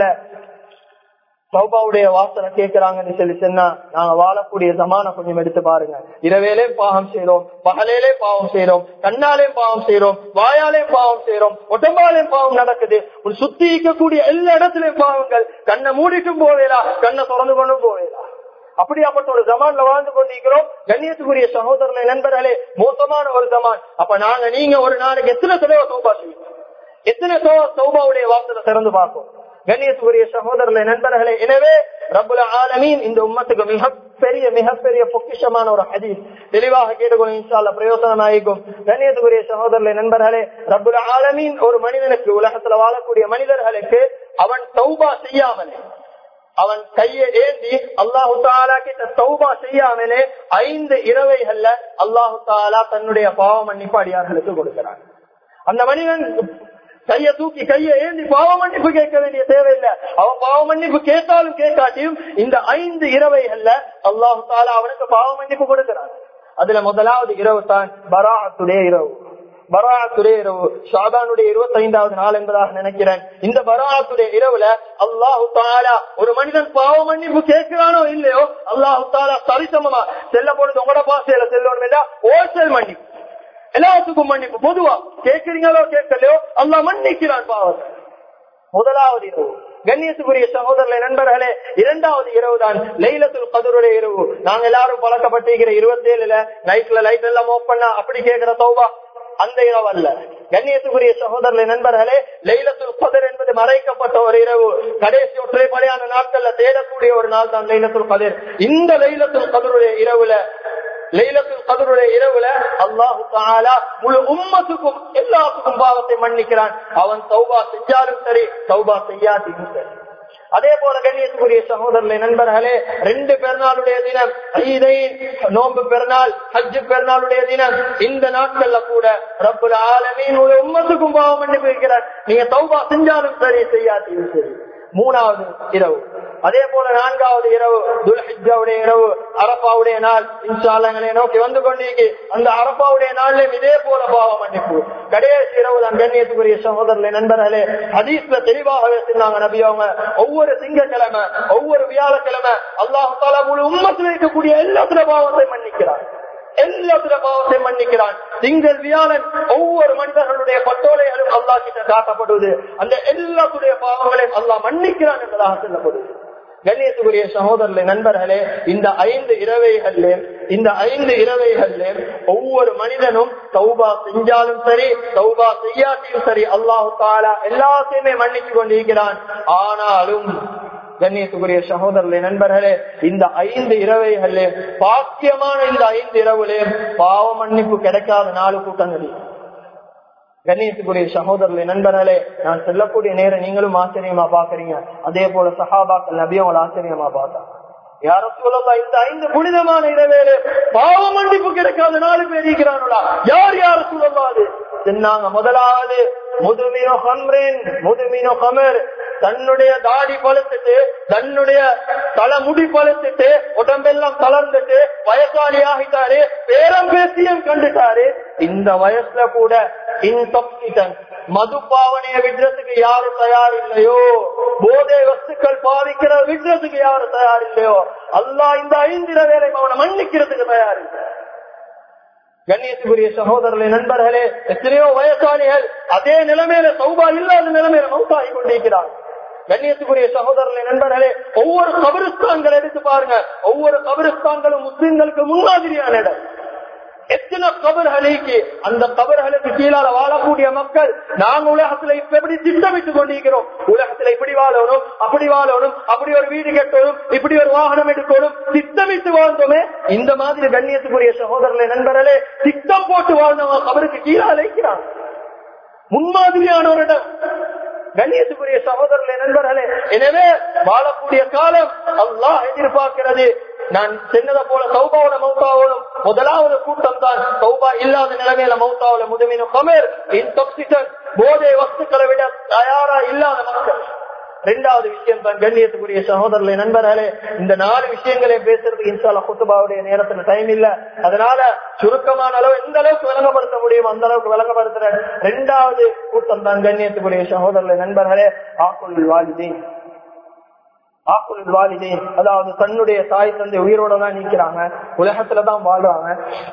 தௌபாவுடைய வாசனை கேட்கிறாங்கன்னு சொல்லி சொன்னா நாங்க வாழக்கூடிய ஜமான கொஞ்சம் எடுத்து பாருங்க. இரவேலே பாவம் செய்யறோம், பகலேலே பாவம் செய்யறோம், கண்ணாலே பாவம் செய்யறோம், வாயாலே பாவம் செய்யறோம், உடம்பாலே பாவம் நடக்குது. ஒரு சுத்தி இருக்கக்கூடிய எல்லா இடத்துலயும் பாவங்கள். கண்ணை மூடிட்டும் போவேலா, கண்ணை திறந்து கொண்டும் போவேலா. அப்படியாப்பட்ட ஒரு ஜமான்ல வாழ்ந்து கொண்டிருக்கிறோம். கண்ணியத்துக்குரிய சகோதரர்களே நண்பர்களே, மோசமான ஒரு ஜமான். அப்ப நாங்க நீங்க ஒரு நாளைக்கு எத்தனை தடவை தௌபா செய்வோம், எத்தனை தௌபாவுடைய வாசலை திறந்து பார்ப்போம். கண்ணியத்துக்குரிய சகோதரர்களே நண்பர்களே, எனவே ரப்புல் ஆலமீன் இந்த உம்மத்துக்கு மிகப்பெரிய மிகப்பெரிய பொக்கிஷமான ஒரு ஹதீஸ் தெளிவாக கேட்டுக்கொள்ளும், இன்ஷா அல்லாஹ் பிரயோசனமாகும். கண்ணியத்துக்குரிய சகோதரர்களே நண்பர்களே, ரப்புல் ஆலமீன் ஒரு மனிதனுக்கு, உலகத்துல வாழக்கூடிய மனிதர்களுக்கு அவன் தௌபா செய்யாமலே, அவன் கையை ஏந்தி அல்லாஹு தஆலா கிட்ட தௌபா செய்யாமலே ஐந்து இரவைகள்ல அல்லாஹு தஆலா தன்னுடைய பாவ மன்னிப்பு அடியார்களுக்கு கொடுக்கிறான். அந்த மனிதன் கையை தூக்கி கையை ஏந்தி பாவ மன்னிப்பு கேட்க வேண்டிய தேவையில்லை. அவன் பாவ மன்னிப்பு கேட்டாலும் கேட்காட்டியும் இந்த ஐந்து இரவைகள்ல அல்லாஹு தஆலா அவனுக்கு பாவ மன்னிப்பு கொடுக்கிறான். அதுல முதலாவது இரவு தான் பராஅத்துடைய இரவு. பராஅத்துடைய இரவு ஷாபானுடைய இருபத்தி ஐந்தாவது நாள் என்பதாக நினைக்கிறேன். இந்த பராஅத்துடைய இரவுல அல்லாஹு தஆலா ஒரு மனிதன் பாவ மன்னிப்பு கேட்கிறானோ இல்லையோ, அல்லாஹு தஆலா சரிசமமா செல்ல பொழுது உங்களோட பாசையில செல்லணும் இல்ல, ஓசல் மன்னிப்பு, எல்லாத்துக்கும் மன்னிப்பு. பொதுவா கேட்கிறீங்களோ கேட்கலையோ அல்லாஹ் மன்னிக்கிறான் பாவத்தை. முதலாவது இரவு. கண்ணியத்துக்குரிய சகோதரர்களே நண்பர்களே, இரண்டாவது இரவு தான் லைலத்துல் கத்ருடைய இரவு. நாங்க எல்லாரும் பழக்கப்பட்டிருக்கிற இருபத்தி ஏழுல நைட்ல லைட் எல்லாம் ஆஃப் பண்ணா அப்படி கேட்கிற தௌபா அந்த இரவு அல்ல. கண்ணியத்துக்குரிய சகோதரர்களே நண்பர்களே, லைலத்துல் கத்ர் என்பது மறைக்கப்பட்ட ஒரு இரவு. கடைசி ஒற்றைப்படையான நாட்கள்ல தேடக்கூடிய ஒரு நாள் தான் லைலத்துல் கத்ர். இந்த லைலத்துல் கத்ருடைய இரவுல லைலத்துல் கத்ருடைய இரவுல அல்லாஹு தஆலா முழு உம்மத்துக்கும் எல்லாத்துக்கும் பாவத்தை மன்னிக்கிறான். அவன் தௌபா செஞ்சாலும் சரி, தௌபா செய்யாட்டியும் சரி. அதே போல கண்ணியத்துக்குரிய சகோதரர்களே நண்பர்களே, ரெண்டு பெருநாளுடைய தினம், ஈதைன் நோன்பு பெருநாள், ஹஜ் பெருநாளுடைய தினம், இந்த நாட்கள்ல கூட ரப்புல் ஆலமீன் முழு உம்மத்துக்கும் பாவம் மன்னிப்பு இருக்கிறார். நீங்க தௌபா செஞ்சாலும் சரி, செய்யாட்டியும் சரி. மூணாவது இரவு. அதே போல நான்காவது இரவு துல்ஹிஜ்ஜாவுடைய இரவு, அரபாவுடைய நாள் இன்ஷா அல்லாஹ் எங்களை நோக்கி வந்து கொண்டிருக்கு. அந்த அரபாவுடைய நாளிலும் இதே போல பாவ மன்னிப்பு. கடைசி இரவு தான் கண்ணியத்துக்குரிய சகோதரர்களே நண்பர்களே, ஹதீஸ்ல தெளிவாகவே சொன்னாங்க நபி அவங்க, ஒவ்வொரு திங்கட்கிழமை ஒவ்வொரு வியாழக்கிழமை அல்லாஹ் தஆலா முழு உம்மத்தில் இருக்கக்கூடிய எல்லாத்துல பாவத்தை மன்னிக்கிறார், எல்லாத்துல பாவத்தை மன்னிக்கிறான். திங்கள் வியாழன் ஒவ்வொரு மனிதர்களுடைய பட்டோலைகளும் அல்லாஹ் கிட்ட காட்டப்படுவது, அந்த எல்லாத்துடைய பாவங்களையும் அல்லாஹ் மன்னிக்கிறான் என்பதாக சொல்லப்படுது. கண்ணியத்துக்குரிய சகோதரர்களே நண்பர்களே, இந்த ஐந்து இரவைகள்ல இந்த ஐந்து இரவைகள்ல ஒவ்வொரு மனிதனும் தௌபா செஞ்சாலும் சரி தௌபா செய்யாட்டியும் சரி அல்லாஹ் தஆலா எல்லாத்தையுமே மன்னிச்சு கொண்டிருக்கிறான். ஆனாலும் கண்ணியத்துக்குரிய சகோதரர்களே நண்பர்களே, இந்த ஐந்து இரவைகளே பாக்கியமான இந்த ஐந்து இரவுலே பாவ மன்னிப்பு கிடைக்காத நாலு கூட்டங்கள். கண்ணியத்துக்குரிய சகோதரர்களே நண்பர்களே, நான் சொல்லக்கூடிய நேரம் நீங்களும் ஆச்சரியமா பாக்குறீங்க. அதே போல சஹாபாக்கள் நபி அவங்களை ஆச்சரியமா பார்த்தாங்க. யார சொல்லலாம், இந்த ஐந்து புனிதமான இரவேல பாவ மன்னிப்பு கிடைக்காத நாலு பேர் இருக்கிறாங்களா? யார் யார சொல்லலாது சொன்னாங்க. முதலாவது முதுமினோ ஹம்ரின் முதுமினோ கமர், தன்னுடைய தாடி பழுத்துட்டு தன்னுடைய தலைமுடி பழுத்துட்டு உடம்பெல்லாம் தளர்ந்துட்டு வயசாளி ஆகிட்டாரு, பேரம் பேசியம் கண்டுட்டாரு. இந்த வயசுல கூட இன்டாக்சிகன் மது பாவனைய விடுறதுக்கு யாரு தயார் இல்லையோ, போதை வஸ்துக்கள் பாவிக்கிற விடுறதுக்கு யாரு தயார் இல்லையோ, அல்லாஹ் இந்த ஐந்திர வேலை அவனை மன்னிக்கிறதுக்கு தயார் இல்லை. கண்ணியத்துக்குரிய சகோதரர்களே நண்பர்களே, எத்தனையோ வயசாளிகள் அதே நிலைமையில சௌபா இல்லாத நிலைமையில மௌத்தாகி கொண்டிருக்கிறார். கண்ணியத்துக்குரிய சகோதரர்களே நண்பர்களே, ஒவ்வொரு கபிரிஸ்தான்கள் எடுத்து பாருங்க, ஒவ்வொரு கபிரிஸ்தான்களும் முஸ்லிம்களுக்கு முன்மாதிரியான இடம். எத்தனை கபர்களுக்கு, அந்த கபர்களுக்கு கீழால வாழக்கூடிய மக்கள் நாங்க உலகத்துல இப்ப எப்படி திட்டமிட்டுக் கொண்டிருக்கிறோம், உலகத்துல இப்படி வாழணும் அப்படி வாழணும், அப்படி ஒரு வீடு கட்டணும், இப்படி ஒரு வாகனம் எடுக்கணும், திட்டமிட்டு வாழ்ந்தோமே. இந்த மாதிரி கண்ணியத்துக்குரிய சகோதரர்களே நண்பர்களே, திட்டம் போட்டு வாழ்ந்தவங்க கபருக்கு கீழால இருக்கிறாங்க. முன்மாதிரியான ஒரு இடம். கண்ணியத்துக்குரிய சகோதரர்களே நண்பர்களே, எனவே வாழக்கூடிய காலம் அல்லாஹ் எதிர்பார்க்கிறது. நான் சொன்னதை போல தௌபாவோட மௌத்தாவோடும் முதலாவது கூட்டம் தான் தௌபா இல்லாத நிலைமையில மௌத்தாவோட முதுமினும் கமர் இன்டாக்சிகன் போதை வஸ்துக்களை விட தயாரா இல்லாத மக்கள். இரண்டாவது விஷயம் தான் கண்ணியத்துக்குரிய சகோதரர்களே நண்பர்களே, இந்த நாலு விஷயங்களே பேசுறதுக்கு இன்ஷா அல்லாஹ் குத்துபாவுடைய நேரத்துல டைம் இல்ல. அதனால சுருக்கமான அளவு எந்த அளவுக்கு விளங்கப்படுத்த முடியும் அந்த அளவுக்கு விளங்கப்படுத்துற இரண்டாவது கூட்டம் தான் கண்ணியத்துக்குரிய சகோதரர்களே நண்பர்களே ஆக்குல் வாலிதீன். ஆக்குல் வாலிதீன் அதாவது தன்னுடைய தாய் தந்தை உயிரோட தான் நீக்கிறாங்க, உலகத்துலதான் வாழ்றாங்க.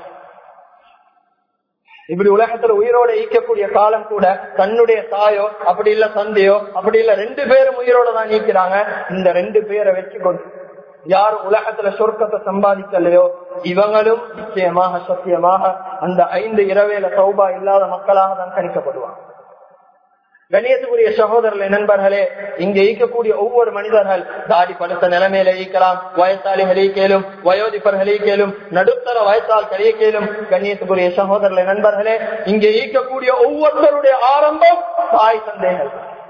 இப்படி உலகத்துல உயிரோட ஈக்கக்கூடிய காலம் கூட தன்னுடைய தாயோ அப்படி இல்ல தந்தையோ அப்படி இல்ல ரெண்டு பேரும் உயிரோட தான் நீக்கிறாங்க. இந்த ரெண்டு பேரை வச்சு கொண்டு யார் உலகத்துல சொர்க்கத்தை சம்பாதிக்கலையோ இவங்களும் நிச்சயமாக சத்தியமாக அந்த ஐந்து இரவேல தௌபா இல்லாத மக்களாக தான் கணிக்கப்படுவாங்க. கண்ணியத்துக்குரிய சகோதரர்களே நண்பர்களே, இங்க ஈக்கக்கூடிய ஒவ்வொரு மனிதர்கள் தாடி படுத்த நிலைமையில ஈக்கலாம், வயசாளிகளை கேளும், வயோதிபர்களை கேளும், நடுத்தர வயசாள்களை கேளும். கண்ணியத்துக்குரிய சகோதரர்களே நண்பர்களே, இங்க ஈக்கக்கூடிய ஒவ்வொருத்தருடைய ஆரம்பம் தாய் தந்தைகள்,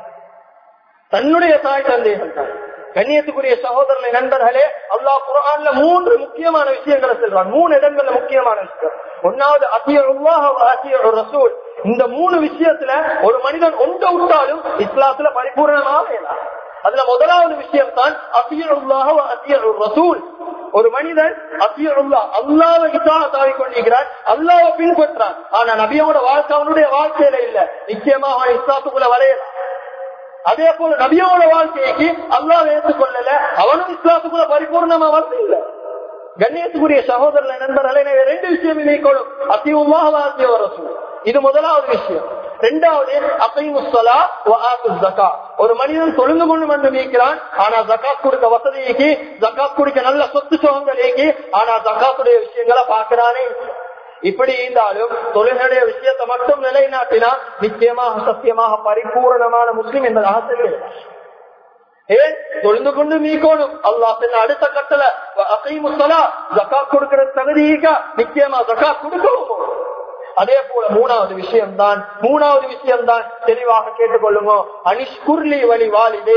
தன்னுடைய தாய் தந்தைகள் தான். கண்ணியத்துக்குரிய சகோதரர்களே நண்பர்களே, அல்லாஹ் குர்ஆன்ல மூன்று முக்கியமான விஷயங்களை சொல்றான், மூணு இடங்கள்ல முக்கியமான விஷயம். ஒன்னாவது அத்தியுல்லாஹ் வ அத்தியுர் ரசூல். இந்த மூணு விஷயத்துல ஒரு மனிதன் ஒன்று விட்டாலும் இஸ்லாத்துல பரிபூர்ணமாக இல்லை. அதுல முதலாவது விஷயம் தான் அத்தியுல்லாஹ் வ அத்தியுர் ரசூல். ஒரு மனிதன் அத்தியுல்லாஹ் அல்லாஹ்வை இத்தாஅத் ஆகிக் கொண்டிருக்கிறான், அல்லாஹ்வை பின்பற்றான், ஆனா நபியோட வாழ்க்கை அவனுடைய வாழ்க்கையில இல்ல, நிச்சயமாக அவன் இஸ்லாத்துக்குள்ள வரையலாம். அதே போல நபியோட வாழ்க்கைக்கு அல்லாஹ் ஏற்றுக்கொள்ளல, அவனும் இஸ்லாத்துக்குள்ள பரிபூர்ணமா வந்து இல்ல. கண்ணியத்துக்குரிய சகோதரர்களே நண்பர்களே, ரெண்டு விஷயம் இணைக்கணும், அத்தியுல்லாஹ் வ அத்தியுர் ரசூல். இது முதலாவது விஷயம். இரண்டாவது அகீமுஸ்ஸலா வ ஆத்துஸ் ஸகாத். ஒரு மனிதன் தொழுந்து கொண்டு வந்து நீக்கிறான், ஆனா ஜகாத் கொடுக்க வசதிக்கு, ஜகாத் கொடுக்க நல்ல சொத்து சுகங்களுக்கு, ஆனா ஜகாத்துடைய விஷயங்களை பாக்குறானே. இப்படி இருந்தாலும் தொழுகையுடைய விஷயத்தை மட்டும் நிலைநாட்டினா நிச்சயமாக சத்தியமாக பரிபூர்ணமான முஸ்லிம் என்பதாக தெரிகிறது. ஏன் தொழுந்து கொண்டு மீக்கணும், அல்லாஹ் அடுத்த கட்டளை அகீமுஸ்ஸலா, ஜகாத் கொடுக்கிற தகுதிக்கா நிச்சயமா ஜகாத் கொடுக்கவும். அதே போல மூணாவது விஷயம் தான் மூணாவது விஷயம் தான் தெளிவாக கேட்டுக்கொள்ளுங்க, அனிஷ்குர்லி வலி வாலிதே,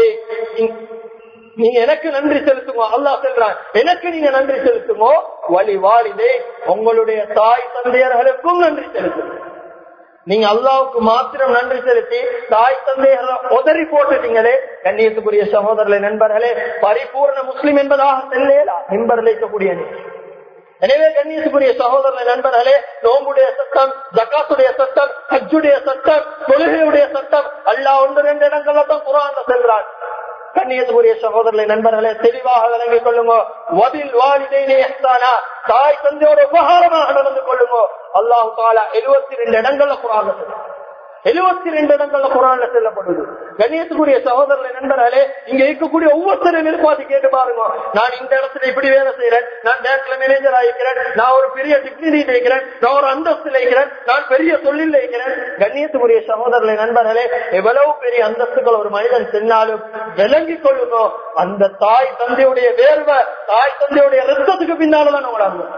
நீங்க எனக்கு நன்றி செலுத்துங்க. அல்லாஹ் சொல்றான், எனக்கு நீங்க நன்றி செலுத்துங்க, வலி வாலிதே, உங்களுடைய தாய் தந்தையர்களுக்கும் நன்றி செலுத்துங்க. நீங்க அல்லாவுக்கு மாத்திரம் நன்றி செலுத்தி தாய் தந்தைகளை உதறி போட்டுட்டீங்களே. கண்ணியத்துக்குரிய சகோதரர்களே நண்பர்களே, பரிபூர்ண முஸ்லிம் என்பதாக செல்லேலா நிம்பரில் இருக்கக்கூடிய. எனவே கண்ணியத்துக்குரிய சகோதரர்களே நண்பர்களே, நோம்புடைய சட்டம், ஜக்காத்துடைய சட்டம், ஹஜ்ஜுடைய சட்டம், தொழுகையுடைய சட்டம் அல்லாஹ் ஒன்று ரெண்டு இடங்கள்ல தான் குர்ஆன்ல செல்றான். கண்ணியத்துக்குரிய சகோதரர்களே நண்பர்களே, தெளிவாக விளங்கிக் கொள்ளுங்க. வபில் வாலிதைனி இஹ்சானா, தாய் தந்தையோட உபகாரமாக நடந்து கொள்ளுங்க. அல்லாஹ் தஆலா எழுபத்தி ரெண்டு இடங்கள்ல குர்ஆன்ல சொல்றான். எழுபத்தி ரெண்டு இடங்கள்ல குர்ஆன்ல சொல்லப்படுது. கண்ணியத்துக்குரிய சகோதரர்களே நண்பர்களே, இங்க இருக்கக்கூடிய ஒவ்வொருத்தரும் நிர்வாகி கேட்டு பாருங்க. நான் இந்த இடத்துல இப்படி வேலை செய்யறேன், நான் பேங்க்ல மேனேஜர் ஆகிக்கிறேன், நான் ஒரு பெரிய டிகிரி இருக்கிறேன், நான் ஒரு அந்தஸ்துல இருக்கிறேன், நான் பெரிய தொழில் இருக்கிறேன். கண்ணியத்துக்குரிய சகோதரர்களே நண்பர்களே, எவ்வளவு பெரிய அந்தஸ்துகள் ஒரு மனிதன் சென்னாலும் விளங்கிக் கொள்ளணும், அந்த தாய் தந்தையுடைய வேர்வை, தாய் தந்தையுடைய ரத்தத்துக்கு பின்னால்தான் நம்மளாங்க.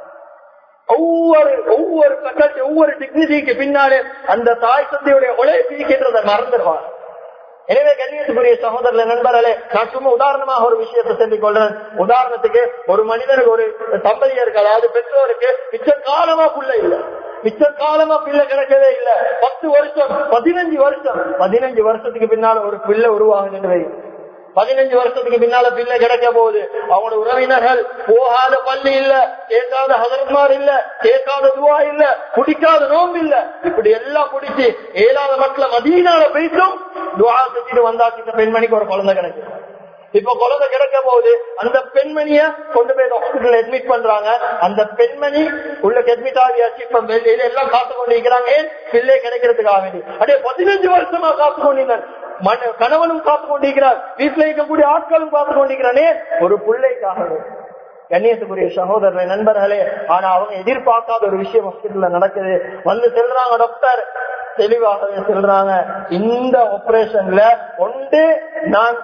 ஒவ்வொரு ஒவ்வொரு பக்கத்து ஒவ்வொரு டிக்னிட்டிக்கு பின்னாலே அந்த தாய் தந்தையுடைய உழைப்பிக்கின்றதை மறந்துடுவார். எனவே கண்ணியத்துக்குரிய சகோதரர்களே நண்பர்களே, நான் சும்மா உதாரணமாக ஒரு விஷயத்தை சொல்லிக் கொள்றேன். உதாரணத்துக்கு ஒரு மனிதனுக்கு ஒரு தம்பதியருக்கு, அதாவது பெற்றோருக்கு மிச்ச காலமா பிள்ளை இல்லை, மிச்ச காலமா பிள்ளை கிடைக்கவே இல்லை. பத்து வருஷம் பதினஞ்சு வருஷம் பதினஞ்சு வருஷத்துக்கு பின்னால ஒரு பிள்ளை உருவாகுது. பதினஞ்சு வருஷத்துக்கு பின்னால பிள்ளை கிடைக்க போகுது. அவங்களோட உறவினர்கள் போகாத பள்ளி இல்ல, கேட்காத ஹதரத்மார் இல்ல, கேட்காத துவா இல்ல, குடிக்காத நோம்பு இல்ல, இப்படி எல்லாம் குடிச்சு ஏழாவது மக்கள் மதீனால போயிட்டும் துவா செஞ்சுட்டு வந்தாச்சு. இந்த பெண்மணிக்கு ஒரு குழந்தை கிடைக்கும். இப்ப குழந்தை கிடைக்க போகுது. அந்த பெண்மணிய கொண்டு போய் ஹாஸ்பிட்டல் அட்மிட் பண்றாங்க. அந்த பெண்மணி உள்ள அட்மிட் ஆகியாச்சு. இப்ப வெளியில எல்லாம் காத்து கொண்டு இருக்கிறாங்க, பிள்ளை கிடைக்கிறதுக்காக வேண்டி. அதே பதினஞ்சு வருஷமா காத்து கொண்டிருந்தார். கணவனும் காத்து கொண்டிருக்கிறார், வீட்டுல இருக்கக்கூடிய ஆட்களும் காத்து கொண்டிருக்கிறானே ஒரு பிள்ளைக்காக. கண்ணியத்துக்குரிய சகோதரர்களே நண்பர்களே, ஆனா அவங்க எதிர்பார்க்காத ஒரு விஷயம் ஹாஸ்பிட்டல்ல நடக்குது. வந்து செல்றாங்க டாக்டர், தெளிவாகவே செல்றாங்க, இந்த ஆபரேஷன்ல ஒன்று நான்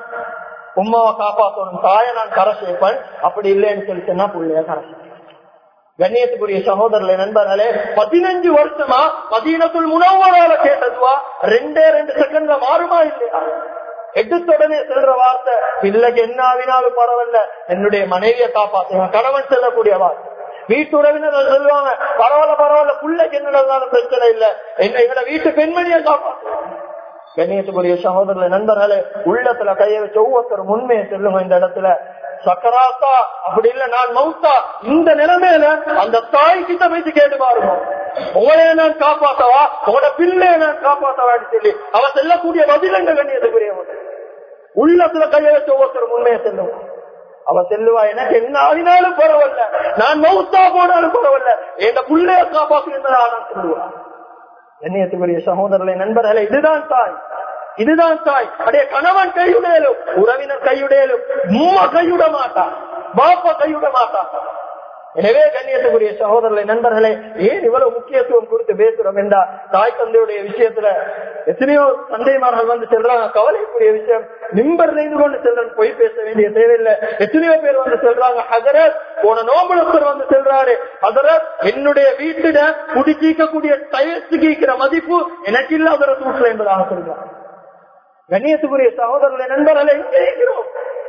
உமாவை காப்பாற்றணும், தாயை நான் கரை சேர்ப்பேன், அப்படி இல்லைன்னு சொல்லி சொன்னா பிள்ளைய கரை சேர்ப்பேன். கண்ணியத்துக்குரிய சகோதரர்களே நண்பர்களே, பதினஞ்சு வருஷமா மதீனத்துல் முனவ்வரால கேட்டதுவா ரெண்டே ரெண்டு செகண்ட்ல மாறுமா இல்லையா? எடுத்துடனே செல்ற வார்த்தை, பிள்ளைக்கு என்ன ஆவினாலும் பரவாயில்ல, என்னுடைய மனைவியை காப்பாற்றுங்க, கணவன் செல்லக்கூடிய வார்த்தை. வீட்டுறவினர் சொல்லுவாங்க, பரவாயில்ல பரவாயில்ல, பிள்ளைக்கு என்னடாலும் பிரச்சனை இல்லை, எங்களோட வீட்டு பெண்மணியை காப்பாற்றுங்க. கண்ணியத்துக்குரிய சகோதரர்களே நண்பர்களே, உள்ளத்துல கையை வச்சு ஒவ்வொருத்தரும் உண்மையை சொல்லுங்க. இந்த இடத்துல சக்கராத்தா அப்படி இல்ல நான் மவுத்தா, இந்த நிலைமையில அந்த தாய் கிட்ட போயிட்டு கேட்டு பாருங்க, உங்களைய நான் காப்பாத்தவா, உங்களோட பிள்ளைய நான் காப்பாத்தவான்னு சொல்லி அவ செல்லக்கூடிய பதிலங்க. கண்ணியத்துக்குரியவங்க உள்ளத்துல கையை வச்சு ஒவ்வொருத்தரும் உண்மையை சொல்லுவோம். அவ செல்லுவா, எனக்கு என்ன ஆகினாலும் பரவாயில்ல, நான் மவுத்தா போனாலும் பரவாயில்ல, என் பிள்ளைய காப்பாற்றுகின்றதா நான் சொல்லுவா. கண்ணியத்துக்குரிய சகோதரர்களே நண்பர்களே, இதுதான் தாய், இதுதான் தாய். அடைய கணவன் கையுடையலும், உறவினர் கையுடையலும், உம்மா கையுட மாட்டான், பாப்பா கையுட மாட்டான். எனவே கண்ணியத்துக்குரிய சகோதரர்களே நண்பர்களே, ஏன் இவ்வளவு முக்கியத்துவம் கொடுத்து பேசுறோம் என்றா, தாய் தந்தையுடைய விஷயத்துல எத்தனையோ தந்தைமார்கள் வந்து செல்றாங்க. கவலைக்குரிய விஷயம், மிம்பர்ல இருந்து கொண்டு செல்றேன், போய் பேச வேண்டிய தேவையில்லை. எத்தனையோ பேர் வந்து செல்றாங்க, ஹதரத் போன நோம்புலத்தர் வந்து செல்றாரு, ஹதரத் என்னுடைய வீட்டுல குடிச்சிக்கக்கூடிய டயத்துக்கு மதிப்பு எனக்கு இல்லாத வீட்டுல என்பதாக சொல்றாங்க. கண்ணியத்துக்குரிய சகோதரர்களே நண்பர்களே, எங்கே இருக்கிறோம்?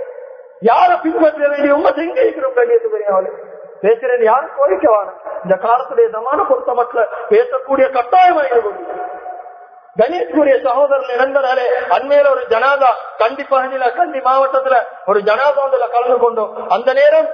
யாரை பின்பற்ற வேண்டிய உண்மை எங்கே இருக்கிறோம்? கண்ணியத்துக்குரிய பேசுறேன், யாரும் கோரிக்கவான இந்த காலத்துடைய சமான பொறுத்த மக்கள் பேசக்கூடிய கட்டாயமாக. கணேஷ்குரிய சகோதரர்கள் நண்பர்களே, அண்மையில ஒரு ஜனாதா கண்டி பகுதியில, கண்டி மாவட்டத்துல ஒரு ஜனாதா ஒன்றுல கலந்து கொண்டோம். அந்த நேரம்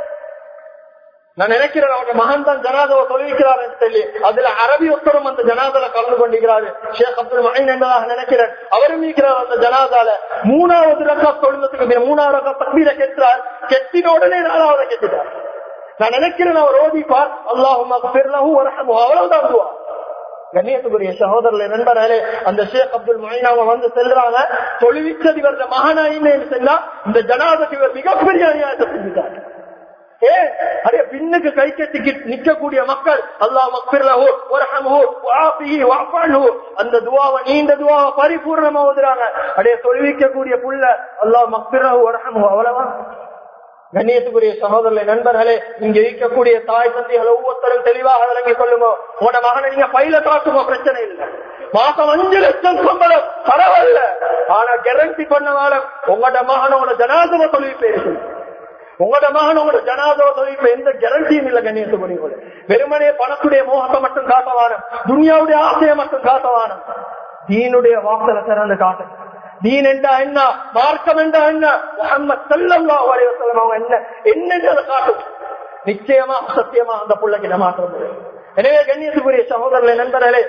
நான் நினைக்கிறேன் அவருடைய மகன் தான் ஜனாதாவை தொழுவிக்கிறார் என்று சொல்லி, அதுல அரபி ஒத்தரும் அந்த ஜனாதால கலந்து கொண்டிருக்கிறாரு. ஷேக் அப்துல் மஹீன் என்பதாக நினைக்கிறேன், அவரும் இருக்கிறார் அந்த ஜனாதால. மூணாவது ரக்கா தொழுந்ததுக்கு மூணாவது ரக்கா தக்பீரை கெட்டார், கெட்டின உடனே நாலாவது கெட்டிட்டார். நான் நினைக்கிறேன் அவர் ஓதிப்பார், அல்லாஹும்ம ஃபிர் லஹு வர்ஹம்ஹு, அவ்வளவுதான் துஆ. கண்ணியத்துக்குரிய சகோதரர்களே நண்பர்களே, அந்த ஷேக் அப்துல் மஹீன் அவங்க வந்து செல்றாங்க, தொழுவிச்சது இவரது மகனா இல்லைன்னு சொன்னா இந்த ஜனாதாக்கு இவர் மிகப்பெரிய அநியாயத்தை செஞ்சுட்டார். ஏன் அதே பின்னுக்கு கை கட்டி நிற்கக்கூடிய மக்கள் அல்லாஹ் மக்ஃபிர் லஹு வர்ஹம்ஹு வஆஃபிஹி வஅஃபு அன்ஹு அந்த துஆவை, நீண்ட துஆவை பரிபூர்ணமா ஓதுறாங்க. அதே தொழுவிக்கக்கூடிய புள்ள அல்லாஹ் மக்ஃபிர் லஹு வர்ஹம்ஹு, அவ்வளவா? கண்ணியத்துக்குரிய சகோதரர்களே நண்பர்களே, இங்க இருக்கக்கூடிய தாய் தந்தைகள் ஒவ்வொருத்தரும் தெளிவாக விளங்கிக் கொள்ளுங்க. உங்களோட மகனை நீங்க பையில காட்டுமோ பிரச்சனை இல்லை, மாசம் அஞ்சு லட்சம் சம்பளம் பரவாயில்ல, ஆனா கேரண்டி பண்ண வாழ உங்களோட மகனோட ஜனாதவ தொழில் பேசு. உங்களோட மகன் உங்களோட ஜனாதோ இப்ப எந்த கேரண்டியும் இல்ல கண்ணியத்துக்குரிய. வெறுமனே பணத்துடைய மோகத்தை மட்டும் காட்டவான, துனியாவுடைய ஆசையை மட்டும் காட்டவான, தீனுடைய வாசலை திறந்து காட்டு. தீன் என்றா என்ன, மார்க்கம் என்றா என்ன, முஹம்மது ஸல்லல்லாஹு அலைஹி வஸல்லம் அவங்க என்ன என்னன்றதை காட்டும். நிச்சயமா சத்தியமா அந்த புள்ளைக்கு மாற்றம். எனவே கண்ணியத்துக்குரிய சகோதரர்களே, நண்பர்களே,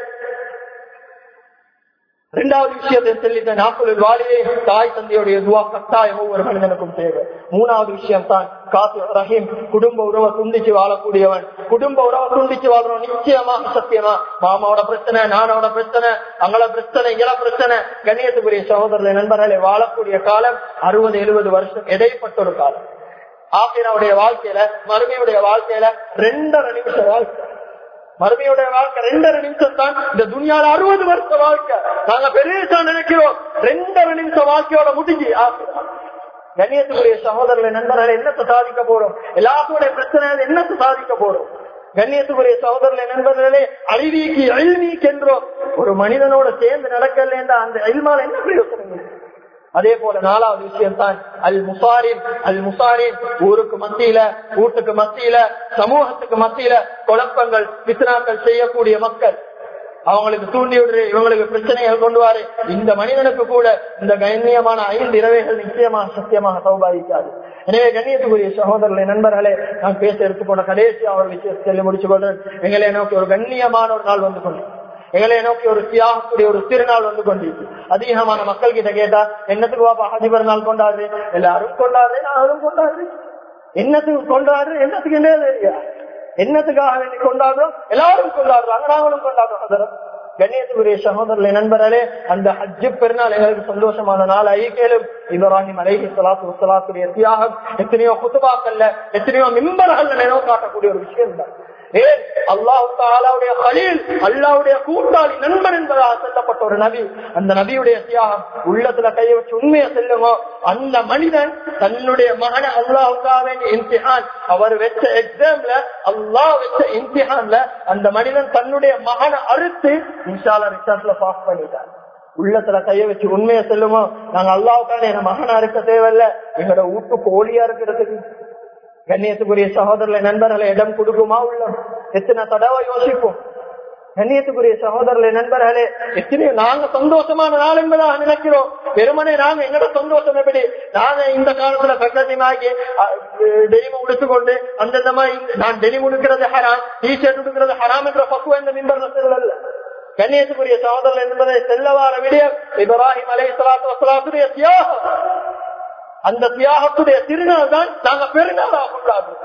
இரண்டாவது விஷயத்தை சொல்லிட்ட நாக்குளில் வாழியே தாய் தந்தையுடைய துவா கட்டாயம் ஒவ்வொரு மனிதனுக்கும் தேவை. மூணாவது விஷயம் தான் காத்து ரஹீம், குடும்ப உறவை துண்டிச்சு வாழக்கூடியவன். குடும்ப உறவை துண்டிச்சு வாழ்றவன் நிச்சயமா சத்தியமா மாமாவோட பிரச்சனை, நானோட பிரச்சனை, அங்கள பிரச்சனை, இள பிரச்சனை. கண்ணியத்துக்குரிய சகோதரர்களை நண்பர்களை, வாழக்கூடிய காலம் அறுபது எழுபது வருஷம் இடைப்பட்ட ஒரு காலம். ஆகிராவுடைய வாழ்க்கையில மறுமையுடைய வாழ்க்கையில ரெண்டரை நிமிஷம் வாழ்க்கை. மறுமையுடைய வாழ்க்கை ரெண்டரை நிமிஷம் தான். இந்த துனியால அறுபது வருஷ வாழ்க்கை நாங்க பெருசா நினைக்கிறோம். ரெண்டரை நிமிஷம் வாழ்க்கையோட முடிஞ்சு ஆகிரா. கண்ணியத்துக்குரிய சகோதரர்களை நண்பர்களை, என்னத்தை சாதிக்க போறோம்? எல்லாத்தோட பிரச்சனை என்னத்தை சாதிக்க போறோம்? கண்ணியத்துக்குரிய சகோதரர்களை நண்பர்களே, அழிவீக்கு அழிவீக்கு என்றோம். ஒரு மனிதனோட சேர்ந்து நடக்கல அந்த அழிமால என்ன பிரயோசனம்? அதே போல நாலாவது விஷயம் தான் அல் முசாரின். அல் முசாரின் ஊருக்கு மத்தியில, வீட்டுக்கு மத்தியில, சமூகத்துக்கு மத்தியில குழப்பங்கள் பித்னாக்கள் செய்யக்கூடிய மக்கள், அவங்களுக்கு தூண்டி விடுற, இவங்களுக்கு பிரச்சனைகள் கொண்டு வாரு. இந்த மனிதனுக்கு கூட இந்த கண்ணியமான ஐந்து இரவைகள் நிச்சயமாக சத்தியமாக சௌபாதிக்காது. எனவே கண்ணியத்துக்குரிய சகோதரர்களை நண்பர்களே, நான் பேச எடுத்து போன கடைசி அவர் விஷயத்தை சொல்லி முடிச்சு கொள்றேன். எங்களை நோக்கி ஒரு கண்ணியமான ஒரு நாள் வந்து கொண்டு, எங்களை நோக்கி ஒரு தியாகக்கூடிய ஒரு திருநாள் வந்து கொண்டிருக்கு. அதிகமான மக்கள் கிட்ட கேட்டா, என்னத்துக்கு வாப்பா ஹஜ் பெருநாள் கொண்டாடுறது? எல்லாரும் கொண்டாடுறேன், நானும் கொண்டாடுறேன். என்னத்துக்கு கொண்டாடுறேன், என்னத்துக்கு என்ன தெரியா, என்னத்துக்காக வேண்டி கொண்டாடுறோம்? எல்லாரும் கொண்டாடுறாங்க, நாங்களும் கொண்டாடுறோம். கண்ணியத்துக்குரிய சகோதரர்களை நண்பர்களே, அந்த ஹஜ் பெருநாள் எங்களுக்கு சந்தோஷமான நாள். ஐக்கியம் இப்ராஹிம் அலைஹி ஸலாத்து வஸ்ஸலாத்துடைய தியாகம் எத்தனையோ குத்துபாக்கள்ல, எத்தனையோ மிம்பர்கள்ல நினைவு காட்டக்கூடிய ஒரு விஷயம் தான். ஏன் அல்லாஹ் தஆலாவுடைய கலீல், அல்லாஹ்வுடைய கூட்டாளி, நண்பன் என்பதாக சொல்லப்பட்ட ஒரு நபி, அந்த நபியுடைய தியாகம் உள்ளத்துல கையை வச்சு உண்மையை சொல்லுங்க. அந்த மனிதன் தன்னுடைய மகனை அல்லாஹ்வுக்காக வேண்டிய இம்திஹான், அவர் வச்ச எக்ஸாம்ல, அல்லாஹ் வச்ச இம்திஹான்ல அந்த மனிதன் தன்னுடைய மகனை அறுத்து இன்ஷா அல்லாஹ் ரிசல்ட்ல பாஸ் பண்ணிட்டார். உள்ளத்துல கையை வச்சு உண்மையை சொல்லுங்க. நாங்க அல்லாஹ்வுக்காக என் மகனா இருக்க தேவையில்ல, எங்களோட வீட்டு கோழியா இருக்கிறதுக்கு. கண்ணியத்துக்குரிய சகோதரர்களை நண்பர்களை இடம் கொடுக்குமா உள்ள எத்தனை தடவை யோசிப்போம். கண்ணியத்துக்குரிய சகோதரர்களை நண்பர்களே, எத்தனையோ நாங்க சந்தோஷமான நாள் என்பதாக நினைக்கிறோம். வெறுமனே நாங்க எங்களோட சந்தோஷம் எப்படி, நாங்க இந்த காலத்துல பிரகதிமாக்கி டெனிம உடுத்துக்கொண்டு அந்தந்த மாதிரி நான் டெனிம் உடுக்கிறது ஹராம், டி ஷர்ட் உடுக்கிறது ஹராம் என்ற பக்குவம் இந்த மிம்பர்ல செல்லல. கண்ணியத்துக்குரிய சகோதரர்கள் என்பதை செல்லவார விட இப்ராஹிம் அலைஹி ஸலாத்து வஸ்ஸலாத்துடைய தியாகம், அந்த தியாகத்துடைய திருநாள் தான் நாங்க பெருநாளா கொண்டாடுறோம்.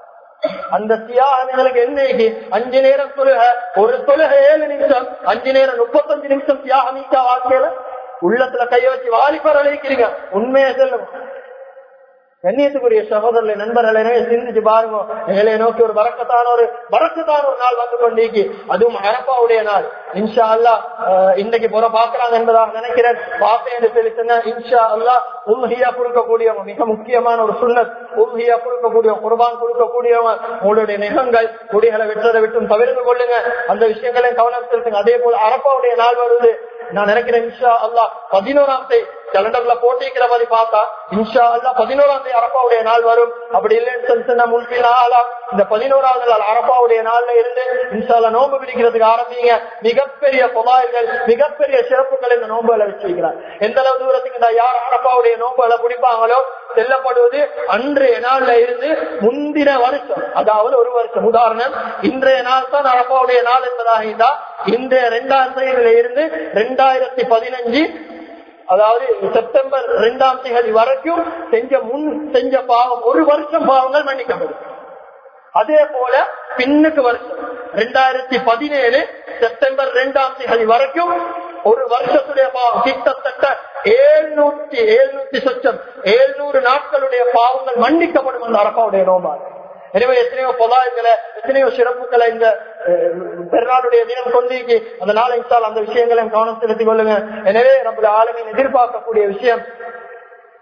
அந்த தியாகம் எங்களுக்கு என்னைக்கு அஞ்சு நேரம் தொழுக, ஒரு தொழுக ஏழு நிமிஷம், அஞ்சு நேரம் முப்பத்தஞ்சு நிமிஷம் தியாகம் நீக்கா வாழ்க்கையில உள்ளத்துல கைய வச்சு வாலிபர் அழைக்கிறீங்க. உண்மையை சொல்லுங்க. கண்ணியத்துக்குரிய சகோதரர்களை நண்பர்களை சிந்திச்சு பாருங்க. எங்களை நோக்கி ஒரு பரக்கத்தான ஒரு பரக்கத்தான ஒரு நாள் வந்து கொண்டிருக்கு. அதுவும் அரபாவுடைய நாள். இன்ஷா அல்லாஹ் இன்னைக்கு புற பாக்குறாங்க என்பதாக நினைக்கிறேன். பாப்பேன் என்று சொல்லி சொன்ன இன்ஷா அல்லாஹ் உல்ஹியா கொடுக்கக்கூடியவங்க, மிக முக்கியமான ஒரு சுன்னத். உல்ஹியா கொடுக்கக்கூடிய, குர்பான் கொடுக்கக்கூடியவங்க, உங்களுடைய நிகங்கள் குடிகளை விட்டுறதை விட்டும் தவிர்த்து கொள்ளுங்க. அந்த விஷயங்களை கவனம் செலுத்துங்க. அதே போல அரபாவுடைய நாள் வருது. நான் நினைக்கிறேன் இன்ஷா அல்லாஹ் பதினோராம் தேதி கேலண்டர்ல போட்டிக்கிற மாதிரி பார்த்தா இன்ஷா அல்லாஹ் பதினோராம் தேதி அரபாவுடைய நாள் வரும். அப்படி இல்லைன்னு முன்பினாலா இந்த பதினோராவது நாள் அரபாவுடைய நாள்ல இருந்து இன்ஷா அல்லாஹ் நோன்பு பிடிக்கிறதுக்கு ஆரம்பிங்க. மிகப்பெரிய பொதாய்கள், மிகப்பெரிய சிறப்புகள் இந்த நோன்புகளை வச்சிருக்கிறார். எந்த அளவு தூரத்துக்கு இந்த யார் அரபாவுடைய நோன்புகளை பிடிப்பாங்களோ செல்லப்படுவது அன்றைய நாள்ல இருந்து முந்தின வருஷம், அதாவது ஒரு வருஷம். உதாரணம், இன்றைய நாள் தான் அரபாவுடைய நாள் என்பதாக இருந்தா இன்றைய இரண்டாம் தேதியில இருந்து இரண்டாயிரத்தி பதினஞ்சு அதாவது செப்டம்பர் இரண்டாம் தேதி வரைக்கும் செஞ்ச முன் செஞ்ச பாவம் ஒரு வருஷம் பாவங்கள் மன்னிக்கப்படும். அதே போல பின்னுக்கு வருஷம் இரண்டாயிரத்தி பதினேழு செப்டம்பர் இரண்டாம் தேதி வரைக்கும் ஒரு வருஷத்துடைய பாவம் கிட்டத்தட்ட ஏழ்நூத்தி ஏழ்நூத்தி சொச்சம் ஏழ்நூறு நாட்களுடைய பாவங்கள் மன்னிக்கப்படும் அந்த அரபாவுடைய நோம்பாக. எனவே எத்தனையோ பொதாய்களை, எத்தனையோ சிறப்புகளை இந்த பெருநாளுடைய தினம் கொண்டிருக்கு. அதனால இன்ஷால் அந்த விஷயங்களையும் கவனம் செலுத்திக் கொள்ளுங்க. எனவே ரப்பல் ஆலமீன் எதிர்பார்க்கக்கூடிய விஷயம்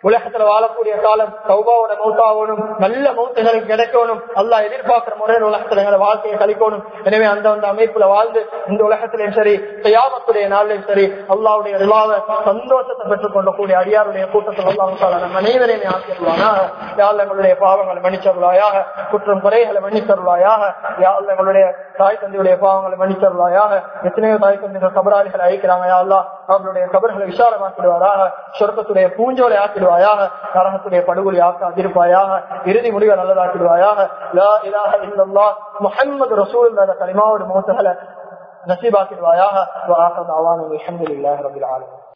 உலகத்துல வாழக்கூடிய காலம் தௌபாவோட மௌத்தாகணும், நல்ல மௌத்துகளுக்கு கிடைக்கணும், அல்லாஹ் எதிர்பார்க்கிற முறையில் உலகத்துல எங்களை வாழ்க்கையை கழிக்கணும். எனவே அந்த அந்த அமைப்புல வாழ்ந்து இந்த உலகத்திலையும் சரி கியாமத்துடைய நாளிலும் சரி அல்லாஹ்வுடைய ரிலாவை சந்தோஷத்தை பெற்றுக் கொள்ளக்கூடிய அடியாருடைய கூட்டத்தில் அல்லாஹ் தஆலா நம் அனைவரையும் ஆக்கியருள்வானாக. யா அல்லாஹ் எங்களுடைய பாவங்களை மன்னிச்சருள்வாயாக, குற்றம் குறைகளை மன்னிச்சருள்வாயாக. யா அல்லாஹ் எங்களுடைய தாய் தந்தையுடைய பாவங்களை மன்னிச்சருள்வாயாக. எத்தனையோ தாய் தந்தைகள் கபராளிகளை அழைக்கிறாங்க, யா அல்லாஹ் அவர்களுடைய கபர்களை விசாலமாக்கிடுவாராக, சொர்க்கத்துடைய பூஞ்சோலை ஆக்கிடுவாயாக, நரகத்துடைய படுகொலை ஆக்காதிருப்பாயாக, இறுதி முடிவை நல்லதாக்கிடுவாயாக. லா இலாஹ இல்லல்லாஹ் முஹம்மது ரசூலுல்லாஹ் கலிமாவோட மௌத்துகளை நசீபாக்கிடுவாயாக. வ ஆகிரு தஅவானா அல்ஹம்துலில்லாஹி ரப்பில் ஆலமீன்.